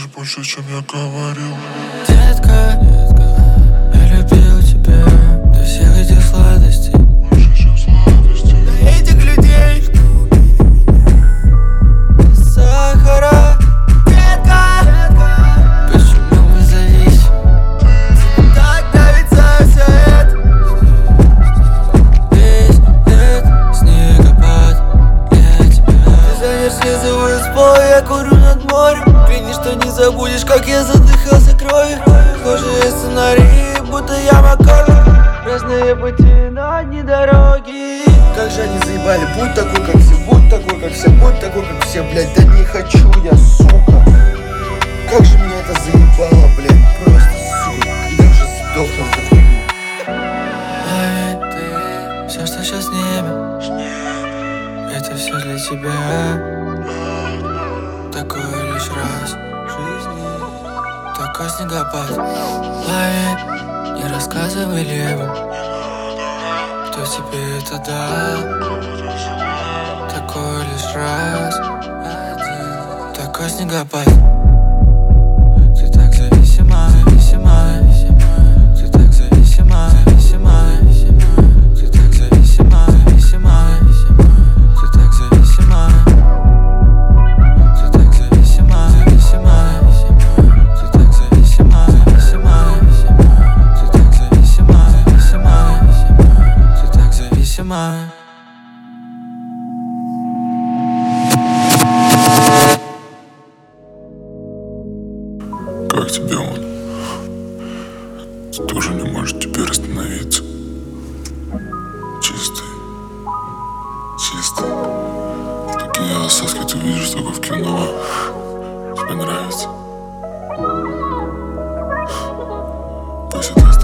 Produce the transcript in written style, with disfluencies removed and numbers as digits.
делаешь больше, чем я говорил. Детка, я любил тебя до всех этих сладостей, Больше, чем сладости. до этих людей, сахара. Детка, почему мы зависим? Так нравится все это. Весь этот снегопад для тебя. Ты зовешь слезовую с пола, я курю над морем. Клянись, что не забудешь, как я задыхался кровью. Схожие сценарии, будто я Маккормик. Разные пути, но одни дороги. Как же они заебали, будь такой, как все, будь такой, как все, будь такой, как все, блядь, да не хочу я, сука. Как же меня это заебало, блядь, просто, сука, я уже сдохну в такой. Лови ты все, что сейчас в небе, это все для тебя. Такое лишь раз в жизни, такой снегопад. Лови, не рассказывай левым, кто тебе это дал. Такой лишь раз один, такой снегопад. Ты так зависима, зависима, ты так зависима, зависима, ты так зависима, зависима, ты так зависима, ты так зависима, зависима, ты так зависима, зависима, ты так зависима, зависима, ты так зависима. Как тебе он? Ты тоже не можешь теперь остановиться. Чистый. Чистый. Такие соски ты видишь только в кино. Тебе нравится? Пусть это